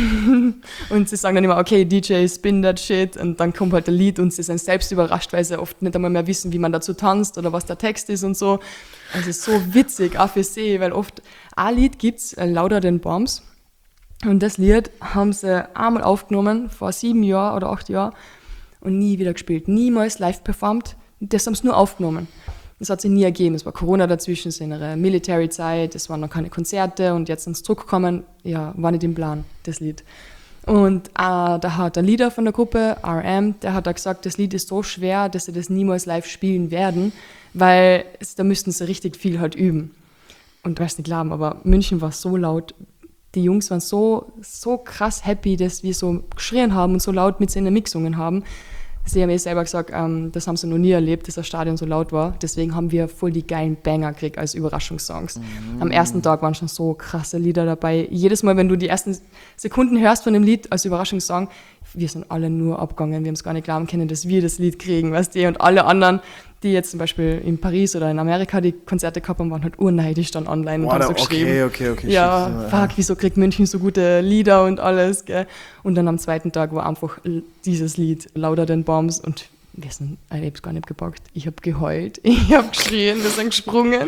Und sie sagen dann immer, okay, D J, spin that shit. Und dann kommt halt der Lied und sie sind selbst überrascht, weil sie oft nicht einmal mehr wissen, wie man dazu tanzt oder was der Text ist und so. Also es ist so witzig, auch für sie, weil oft ein Lied gibt es, äh, Louder Than Bombs. Und das Lied haben sie einmal aufgenommen, vor sieben Jahren oder acht Jahren, und nie wieder gespielt. Niemals live performt. Das haben sie nur aufgenommen. Das hat sich nie ergeben. Es war Corona dazwischen, es war eine Military-Zeit, es waren noch keine Konzerte und jetzt sind sie zurückgekommen. Ja, war nicht im Plan, das Lied. Und äh, da hat der Leader von der Gruppe, R M, der hat da gesagt, das Lied ist so schwer, dass sie das niemals live spielen werden, weil es, da müssten sie richtig viel halt üben. Und du wirst nicht glauben, aber München war so laut. Die Jungs waren so, so krass happy, dass wir so geschrien haben und so laut mit seinen Mixungen haben. Sie haben eh selber gesagt, ähm, das haben sie noch nie erlebt, dass das Stadion so laut war. Deswegen haben wir voll die geilen Banger gekriegt als Überraschungssongs. Mhm. Am ersten Tag waren schon so krasse Lieder dabei. Jedes Mal, wenn du die ersten Sekunden hörst von dem Lied als Überraschungssong, wir sind alle nur abgegangen. Wir haben es gar nicht glauben können, dass wir das Lied kriegen, weißt du? Und alle anderen, die jetzt zum Beispiel in Paris oder in Amerika die Konzerte gehabt haben, waren halt urneidisch dann online und wow, haben so okay, geschrieben. okay, okay. Ja, shit, fuck, wieso kriegt München so gute Lieder und alles, gell? Und dann am zweiten Tag war einfach dieses Lied, Louder Than Bombs, und wir sind, ich hab's gar nicht gepackt. Ich hab geheult, ich hab geschrien, wir sind gesprungen.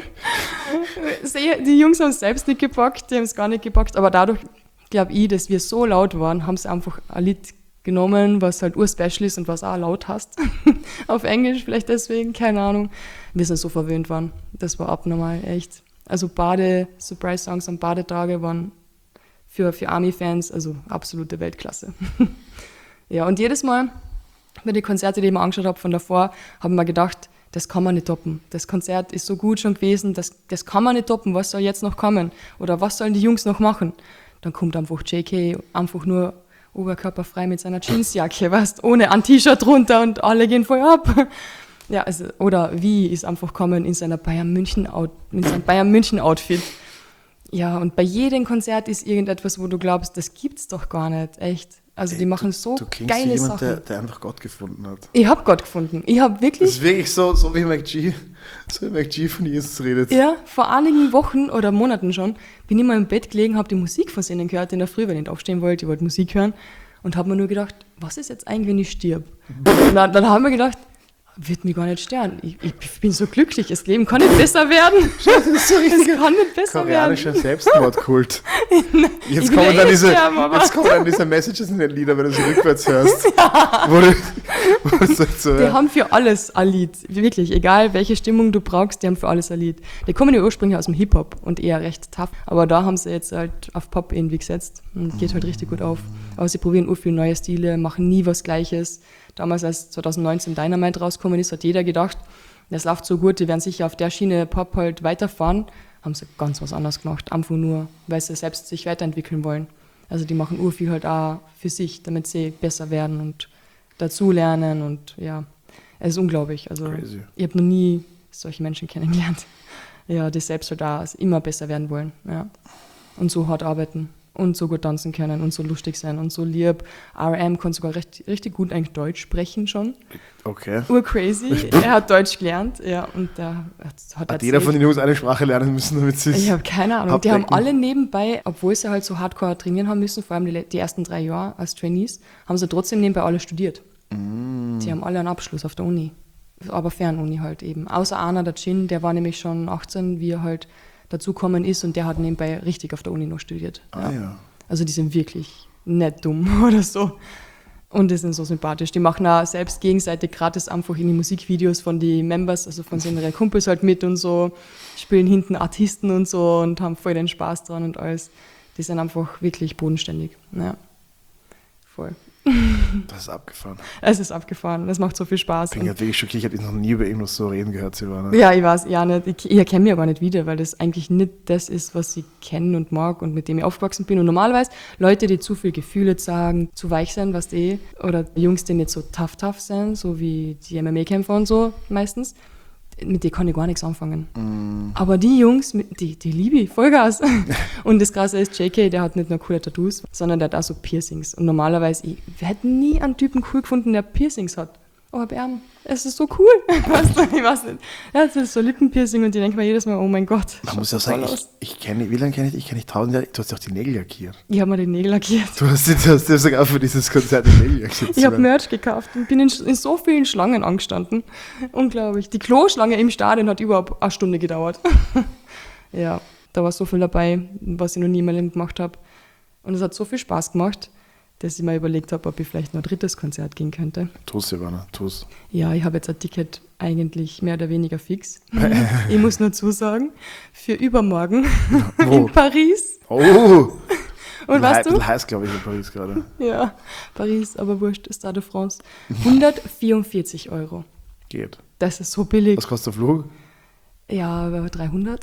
Die Jungs haben es selbst nicht gepackt, die haben es gar nicht gepackt, aber dadurch, glaube ich, dass wir so laut waren, haben sie einfach ein Lied genommen, was halt urspecial ist und was auch laut hast. Auf Englisch vielleicht deswegen, keine Ahnung. Wir sind so verwöhnt waren. Das war abnormal, echt. Also Bade-Surprise-Songs am Badetage waren für, für Army-Fans also absolute Weltklasse. Ja, und jedes Mal, wenn die Konzerte, die ich mir angeschaut habe von davor, haben wir gedacht, das kann man nicht toppen. Das Konzert ist so gut schon gewesen, das, das kann man nicht toppen. Was soll jetzt noch kommen? Oder was sollen die Jungs noch machen? Dann kommt einfach J K einfach nur oberkörperfrei mit seiner Jeansjacke, weißt, ohne ein T-Shirt drunter und alle gehen voll ab. Ja, also, oder wie ist einfach kommen in seiner Bayern München Out, in seinem Bayern München Outfit. Ja, und bei jedem Konzert ist irgendetwas, wo du glaubst, das gibt's doch gar nicht, echt. Also die Ey, machen du, so du klingst geile wie jemand, Sachen. Der, der einfach Gott gefunden hat. Ich hab Gott gefunden. Ich hab Das wirklich, ist wirklich so, so wie McG, so wie McG von Jesus redet. ja, vor einigen Wochen oder Monaten schon, bin ich mal im Bett gelegen, hab die Musik von ihnen gehört in der Früh, weil ich nicht aufstehen wollte, ich wollte Musik hören und hab mir nur gedacht, was ist jetzt eigentlich, wenn ich stirb? Und dann, dann haben wir gedacht, wird mich gar nicht sterben. Ich, ich bin so glücklich, das Leben kann nicht besser werden. Das ist so richtig. Es kann nicht besser Koreanischer werden. Selbstmordkult. Jetzt Ich will kommen, eh dann diese, sterben, aber- jetzt kommen dann diese Messages in den Liedern, wenn du sie rückwärts hörst. Wo du, wo du sagst so, Die ja. haben für alles ein Lied. Wirklich, egal welche Stimmung du brauchst, die haben für alles ein Lied. Die kommen ja ursprünglich aus dem Hip-Hop und eher recht tough. Aber da haben sie jetzt halt auf Pop irgendwie gesetzt und geht halt richtig gut auf. Aber sie probieren ur viel neue Stile, machen nie was Gleiches. Damals, als zwanzig neunzehn Dynamite rausgekommen ist, hat jeder gedacht, das läuft so gut, die werden sicher auf der Schiene Pop halt weiterfahren. Haben sie ganz was anderes gemacht, einfach nur, weil sie selbst sich weiterentwickeln wollen. Also die machen ur viel halt auch für sich, damit sie besser werden und dazulernen und ja, es ist unglaublich. Also Crazy. ich habe noch nie solche Menschen kennengelernt, ja, die selbst halt auch immer besser werden wollen, ja, und so hart arbeiten. Und so gut tanzen können und so lustig sein und so lieb. R M kann sogar recht, richtig gut eigentlich Deutsch sprechen schon. Okay. Urcrazy. Er hat Deutsch gelernt, ja, und der hat Hat jeder von den Jungs eine Sprache lernen müssen, damit sie Ich habe keine Ahnung. Die haben abdecken? alle nebenbei, obwohl sie halt so hardcore trainieren haben müssen, vor allem die, die ersten drei Jahre als Trainees, haben sie trotzdem nebenbei alle studiert. Mm. Die haben alle einen Abschluss auf der Uni. Aber Fernuni halt eben. Außer einer, der Chin, der war nämlich schon achtzehn, wie er halt dazukommen ist und der hat nebenbei richtig auf der Uni noch studiert. Ah ja. Also die sind wirklich nicht dumm oder so. Und die sind so sympathisch. Die machen auch selbst gegenseitig gratis einfach in die Musikvideos von den Members, also von seinen Kumpels halt mit und so, spielen hinten Artisten und so und haben voll den Spaß dran und alles. Die sind einfach wirklich bodenständig. Ja, voll. Das ist abgefahren. Es ist abgefahren, es macht so viel Spaß. Ich bin ja wirklich schockiert, ich habe noch nie über irgendwas so reden gehört, Silvana. Ja, ich weiß, ja nicht. Ich, ich erkenne mich aber nicht wieder, weil das eigentlich nicht das ist, was ich kenne und mag und mit dem ich aufgewachsen bin. Und normalerweise Leute, die zu viel Gefühle sagen, zu weich sind, was die, oder Jungs, die nicht so tough tough sind, so wie die M M A-Kämpfer und so meistens, mit denen kann ich gar nichts anfangen. Mm. Aber die Jungs, mit- die, die liebe ich, Vollgas. Und das Krasse ist, J K, der hat nicht nur coole Tattoos, sondern der hat auch so Piercings. Und normalerweise, ich hätte nie einen Typen cool gefunden, der Piercings hat. Aber bei ihm, es ist so cool. Weißt du, ich weiß nicht. Er hat so Lippenpiercing und ich denke mir jedes Mal, oh mein Gott. Man muss ja schaut sagen, toll ich, aus. ich kenne, wie lange kenne ich dich? Ich kenne dich tausend Jahre. Du hast ja auch die Nägel lackiert. Ich habe mir die Nägel lackiert. Du hast, du hast dir sogar für dieses Konzert die Nägel lackiert. Ich habe Merch gekauft und bin in, in so vielen Schlangen angestanden. Unglaublich. Die Kloschlange im Stadion hat überhaupt eine Stunde gedauert. Ja, da war so viel dabei, was ich noch nie in meinem Leben gemacht habe. Und es hat so viel Spaß gemacht, dass ich mir überlegt habe, ob ich vielleicht noch ein drittes Konzert gehen könnte. Tu's, Silvana, tu's. Ja, ich habe jetzt ein Ticket eigentlich mehr oder weniger fix. Ich muss nur zusagen, für übermorgen in Paris. Oh! Und weißt du? Heiß, glaube ich, in Paris gerade. Ja, Paris, aber wurscht, Stade de France. hundertvierundvierzig Euro. Geht. Das ist so billig. Was kostet der Flug? Ja, über dreihundert.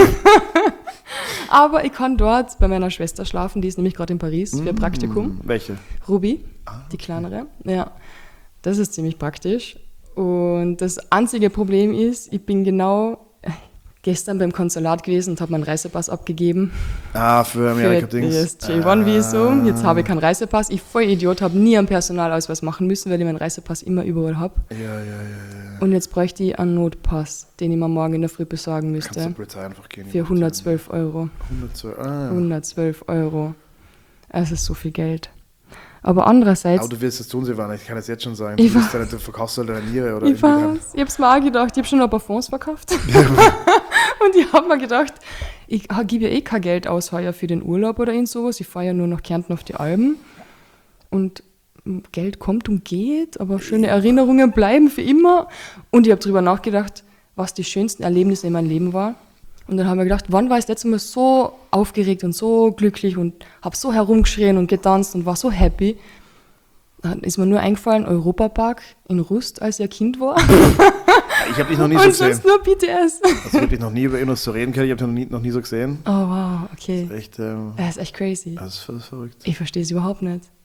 Aber ich kann dort bei meiner Schwester schlafen, die ist nämlich gerade in Paris für Praktikum. Welche? Ruby, die kleinere. Ja, das ist ziemlich praktisch. Und das einzige Problem ist, ich bin genau äh, gestern beim Konsulat gewesen und habe meinen Reisepass abgegeben. Ah, für Amerika-Dings. Für das J eins Visum. Jetzt habe ich keinen Reisepass. Ich voll Idiot, habe nie einen Personalausweis machen müssen, weil ich meinen Reisepass immer überall habe. Ja, ja, ja, ja. Und jetzt bräuchte ich einen Notpass, den ich mir morgen in der Früh besorgen Kannst du müsste. zur Polizei einfach gehen. Für hundertzwölf Euro. hundertzwölf, ah. hundertzwölf Euro. Es ist so viel Geld. Aber andererseits, Aber du wirst es tun, Silvana. Ich kann es jetzt schon sagen. Ich Du, bist weiß. deine, du verkaufst halt deine Niere oder ich irgendwie weiß, ich habe es mir auch gedacht, ich habe schon ein paar Fonds verkauft. Und ich habe mir gedacht, ich gebe ja eh kein Geld aus heuer für den Urlaub oder irgend sowas. Ich fahre ja nur nach Kärnten auf die Alpen. Und Geld kommt und geht, aber schöne Erinnerungen bleiben für immer. Und ich habe darüber nachgedacht, was die schönsten Erlebnisse in meinem Leben waren. Und dann haben wir gedacht, wann war ich das letzte Mal so aufgeregt und so glücklich und habe so herumgeschrien und getanzt und war so happy. Dann ist mir nur eingefallen, Europapark in Rust, als ich ein Kind war. Ich habe dich noch nie so Und gesehen. sonst nur B T S. Also ich habe dich noch nie über irgendwas zu reden können. Ich habe dich noch nie, noch nie so gesehen. Oh wow, okay. Echt, ähm, Das ist echt crazy. das ist, das ist verrückt. Ich verstehe es überhaupt nicht.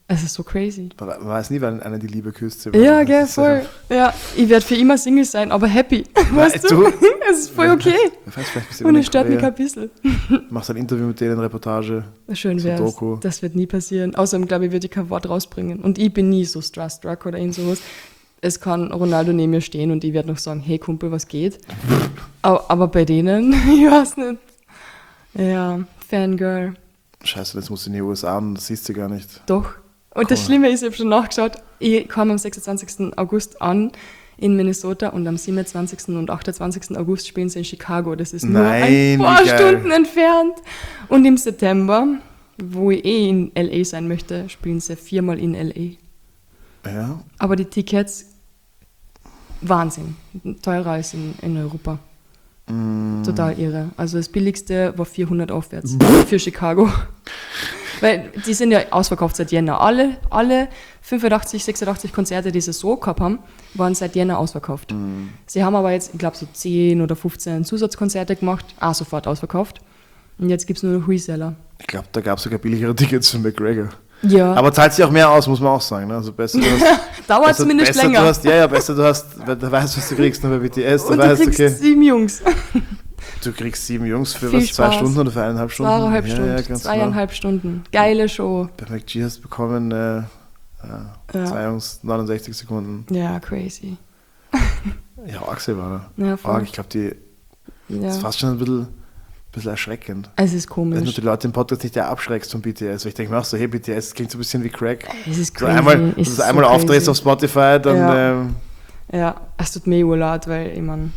Es ist so crazy. Man weiß nie, wann einer die Liebe küsst. Ja, gell, voll. Ja, ich werde für immer Single sein, aber happy. Weißt du? du? Es ist voll okay. Wer weiß, vielleicht bist du Und immer es in stört mich Korea. kein bisschen. Machst ein Interview mit denen, Reportage. Schön So wär's. Doku. Das wird nie passieren. Außerdem, glaube ich, würde ich kein Wort rausbringen. Und ich bin nie so starstruck oder irgend sowas. Es kann Ronaldo neben mir stehen und ich werde noch sagen, hey Kumpel, was geht? aber, aber bei denen, ich weiß nicht. Ja, Fangirl. Scheiße, das musst du in die U S A und das siehst du gar nicht. Doch. Und das Cool. Schlimme ist, ich habe schon nachgeschaut, ich komme am sechsundzwanzigsten August an in Minnesota und am siebenundzwanzigsten und achtundzwanzigsten August spielen sie in Chicago. Das ist nur Nein, ein wie paar geil. Stunden entfernt. Und im September, wo ich eh in L A sein möchte, spielen sie viermal in L A. Ja, Aber die Tickets, Wahnsinn. Teurer als in, in Europa. Mm. Total irre. Also das billigste war vierhundert aufwärts für Chicago. Weil die sind ja ausverkauft seit Jänner. Alle, alle fünfundachtzig, sechsundachtzig Konzerte, die sie so gehabt haben, waren seit Jänner ausverkauft. Mm. Sie haben aber jetzt, ich glaube, so zehn oder fünfzehn Zusatzkonzerte gemacht, auch sofort ausverkauft. Und jetzt gibt es nur noch Reseller. Ich glaube, da gab es sogar billigere Tickets für McGregor. Ja, Aber zahlt sich auch mehr aus, muss man auch sagen. Ne? Also besser, du hast, dauert besser, zumindest besser länger. Du hast, ja, ja, besser du hast, da weißt du, was du kriegst, nur bei B T S, da Und du weißt du, kriegst okay, sieben Jungs. du kriegst sieben Jungs für Viel was, zwei Spaß. Stunden oder für eineinhalb Stunden? Zweieinhalb ja, Stunden. Ja, ganz Zweieinhalb Stunden. Geile Show. Genau. Bei McG hast du bekommen, äh, ja, Ja. zwei Jungs, neunundsechzig Sekunden. Ja, crazy. Ja, Axel war da. Ja, voll. Arg, ich glaube, die Ja. das ist fast schon ein bisschen, bisschen erschreckend. Es ist Dass du komisch. die Leute im Podcast nicht der abschreckst von B T S. Weil ich denke mir auch so, hey, B T S klingt so ein bisschen wie Crack. Es ist So crazy. einmal, Es dass ist du einmal so aufdrehst crazy. auf Spotify, dann Ja. ähm, Ja, es tut mir eh leid, weil ich meine,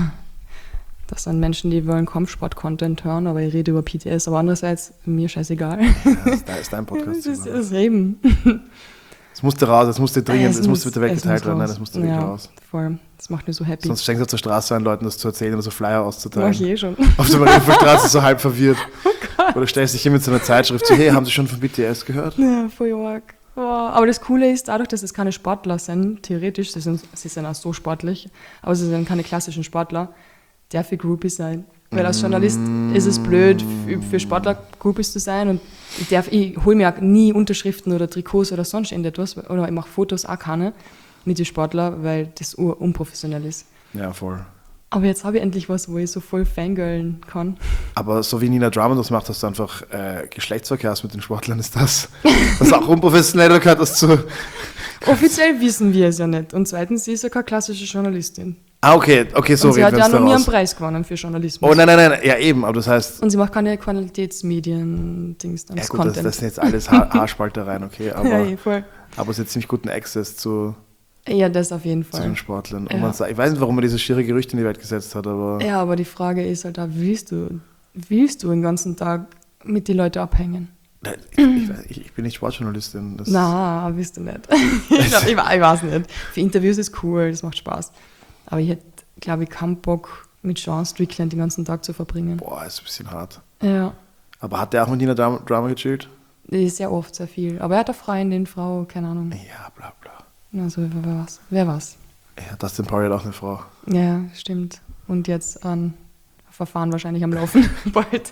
das sind Menschen, die wollen Kampfsport-Content hören, aber ich rede über P T S. Aber andererseits, mir scheißegal. ja, da ist dein Podcast. Das ist Es das eben. musste raus, es musste dringend, es, Es musste muss- wieder weggeteilt es muss werden. Nein, raus. es musste wirklich Ja, raus. Voll. Das macht mich so happy. Sonst stängst du auf der Straße an, Leuten das zu erzählen oder so Flyer Mach auszuteilen. ich eh schon. Auf der Marienfeldstraße so halb verwirrt. Oh Oder stellst dich hin mit so einer Zeitschrift, so, hey, haben Sie schon von B T S gehört? Ja, voll arg. Wow. Aber das Coole ist, dadurch, dass es keine Sportler sind, theoretisch, sie sind, sie sind auch so sportlich, aber sie sind keine klassischen Sportler, darf ich Groupie sein. Weil als Journalist ist es blöd, f- für Sportler Groupies zu sein und ich, darf, ich hole mir auch nie Unterschriften oder Trikots oder sonst irgendetwas oder ich mache Fotos auch keine mit den Sportlern, weil das ur- unprofessionell ist. Ja, voll. Aber jetzt habe ich endlich was, wo ich so voll fangirlen kann. Aber so wie Nina Drummond das macht, dass du einfach äh, Geschlechtsverkehr hast mit den Sportlern, ist das, das ist auch unprofessionell, oder gehört das zu... Offiziell wissen wir es ja nicht. Und zweitens, sie ist ja keine klassische Journalistin. Ah, okay, okay, so und sie hat reden ja wir noch nie einen daraus. Preis gewonnen für Journalismus. Oh, nein, nein, nein, ja eben, aber das heißt, Und sie macht keine Qualitätsmedien-Dings, dann ja das gut, das, Content. das sind jetzt alles Haar Haarspaltereien, okay, aber, ja, eh, voll. aber es hat ziemlich guten Access zu, Ja, das auf jeden zu Fall. den Sportlern. Und Ja. man sagt, ich weiß nicht, warum man dieses schiere Gerücht in die Welt gesetzt hat, aber Ja, aber die Frage ist halt, da willst du, willst du den ganzen Tag mit den Leuten abhängen? ich, ich, weiß- ich, ich bin nicht Sportjournalistin. Das, Na, willst du nicht. ich, glaub, ich, ich weiß nicht. Für Interviews ist cool, das macht Spaß. Aber ich hätte, glaube ich, keinen Bock, mit Sean Strickland den ganzen Tag zu verbringen. Boah, ist ein bisschen hart. Ja, Aber hat der auch mit Nina Drama, Drama gechillt? das ist sehr oft sehr viel. Aber er hat eine Freundin, Frau, keine Ahnung. Ja, bla bla. Also, wer was? Wer was? Ja, Dustin Poirier hat auch eine Frau. Ja, stimmt. Und jetzt ein Verfahren wahrscheinlich am Laufen, bald.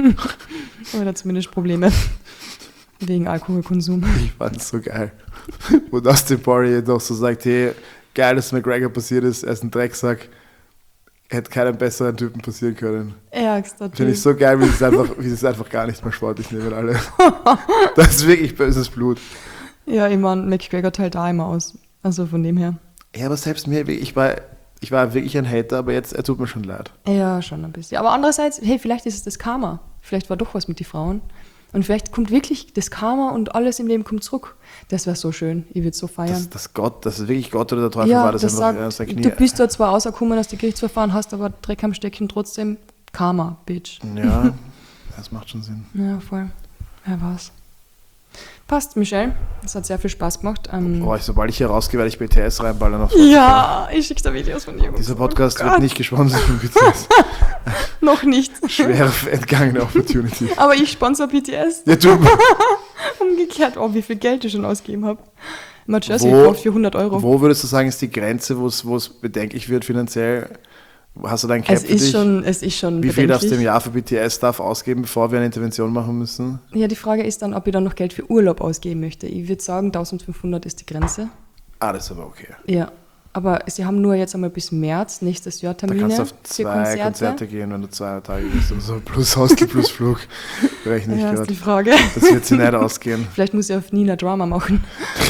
Oder zumindest Probleme wegen Alkoholkonsum. Ich fand's so geil. Wo Dustin Poirier doch so sagt, hey, geil, dass McGregor passiert ist, er ist ein Drecksack. Hätte keinen besseren Typen passieren können. Ärgster Finde Typ. ich so geil, wie sie es einfach, wie sie es einfach gar nicht mehr sportlich nehmen alle. Das ist wirklich böses Blut. Ja, ich meine, McGregor teilt da immer aus. Also von dem her. Ja, aber selbst mir, ich war, ich war wirklich ein Hater, aber jetzt, er tut mir schon leid. Ja, schon ein bisschen. Aber andererseits, hey, vielleicht ist es das Karma. Vielleicht war doch was mit den Frauen. Und vielleicht kommt wirklich das Karma und alles im Leben kommt zurück. Das wäre so schön. Ich würde so feiern. Das, das Gott, das ist wirklich Gott oder der Teufel ja, war das, das einfach sagt, ja, sein Knie. du bist da zwar rausgekommen aus dem Gerichtsverfahren, hast aber Dreck am Stecken, trotzdem Karma, Bitch. Ja, das macht schon Sinn. Ja, voll. Wer war's? Passt, Michelle. Es hat sehr viel Spaß gemacht. Ähm, Boah, ich, sobald ich hier rausgehe, werde ich B T S reinballern auf Spotify. ja, ich schicke da Videos von dir. Dieser Podcast Oh wird Gott. nicht gesponsert von B T S. Noch nicht. Schwere entgangene Opportunity. Aber ich sponsor B T S. Ja, du, Umgekehrt, oh, wie viel Geld ich schon ausgegeben habe. Mal Jersey Wo- gekauft für hundert Euro. wo würdest du sagen, ist die Grenze, wo es wo es bedenklich wird finanziell? Hast du dein Cap Es für ist dich? schon, es ist schon Wie viel darfst du im bedenklich. Jahr für B T S darf ausgeben, bevor wir eine Intervention machen müssen? Ja, die Frage ist dann, ob ich dann noch Geld für Urlaub ausgeben möchte. Ich würde sagen, eintausendfünfhundert ist die Grenze. Ah, das ist aber okay. Ja, aber sie haben nur jetzt einmal bis März nächstes Jahr Da Termine kannst du auf für zwei Konzerte. Konzerte. gehen, wenn du zwei Tage gehst. Also plus Hostel, plus Flug. Rechne ich Ja, ist gerade. die Frage. Das wird sie nicht ausgehen. Vielleicht muss ich auf Nina Drama machen.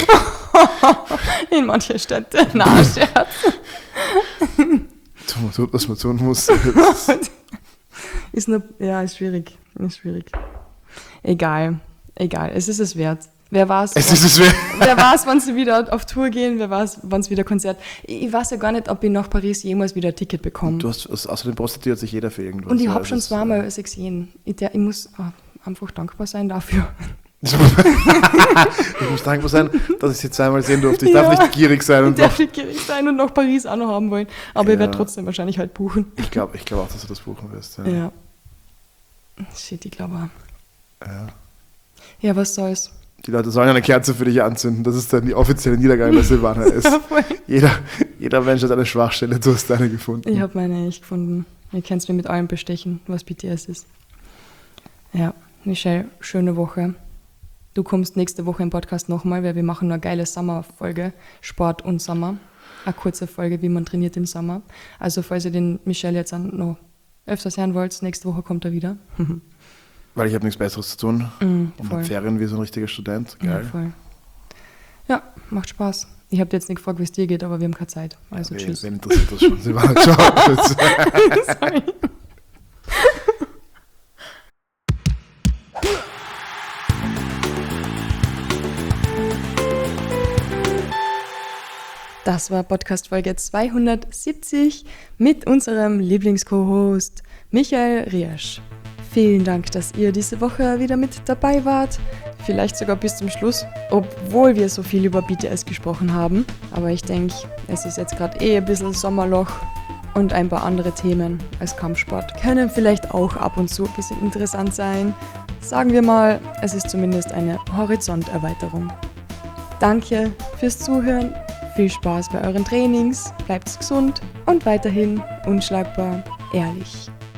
In manche Städte. Na, Scherz. Tut, tut, was man tun muss. Ist nur, ja, ist schwierig. Ist schwierig. Egal. Egal. Es ist es wert. Wer weiß, Es ist es wert. wer weiß, wann sie wieder auf Tour gehen, wer weiß, wann es wieder Konzert. Ich, ich weiß ja gar nicht, ob ich nach Paris jemals wieder ein Ticket bekomme. Du hast, also außerdem prostituiert sich jeder für irgendwas. Und ich ja, habe das schon ist, zweimal sie gesehen. Ich, der, ich muss ah, einfach dankbar sein dafür. Ich muss dankbar sein, dass ich sie zweimal sehen durfte. Ich Ja. darf nicht gierig sein. Ich Und darf noch, nicht gierig sein und nach Paris auch noch haben wollen. Aber ich Ja. werde trotzdem wahrscheinlich halt buchen. ich glaube ich glaub auch, dass du das buchen wirst. Ja. Ja. Shit, ich glaube auch. Ja. Ja, was soll's. Die Leute sollen eine Kerze für dich anzünden. Das ist dann die offizielle Niedergabe der Silvana ist. Ja, voll. Jeder, jeder Mensch hat eine Schwachstelle, du hast deine gefunden. Ich habe meine echt gefunden. Ihr könnt mir mit allem bestechen, was B T S ist. Ja, Michelle, schöne Woche. Du kommst nächste Woche im Podcast nochmal, weil wir machen eine geile Sommerfolge, Sport und Sommer. Eine kurze Folge, wie man trainiert im Sommer. Also falls ihr den Michelle jetzt an- noch öfters hören wollt, nächste Woche kommt er wieder. Weil ich habe nichts Besseres zu tun. Mhm, Und voll. habe Ferien wie so ein richtiger Student. Ja, Geil. voll. Ja, macht Spaß. Ich habe dir jetzt nicht gefragt, wie es dir geht, aber wir haben keine Zeit. Also Wen- tschüss. Wen interessiert das schon? Silvana, ciao. Tschüss. Sorry. Das war Podcast-Folge zweihundertsiebzig mit unserem Lieblings-Co-Host Michael Riesch. Vielen Dank, dass ihr diese Woche wieder mit dabei wart. Vielleicht sogar bis zum Schluss, obwohl wir so viel über B T S gesprochen haben. Aber ich denke, es ist jetzt gerade eh ein bisschen Sommerloch und ein paar andere Themen als Kampfsport können vielleicht auch ab und zu ein bisschen interessant sein. Sagen wir mal, es ist zumindest eine Horizonterweiterung. Danke fürs Zuhören, viel Spaß bei euren Trainings, bleibt gesund und weiterhin unschlagbar ehrlich.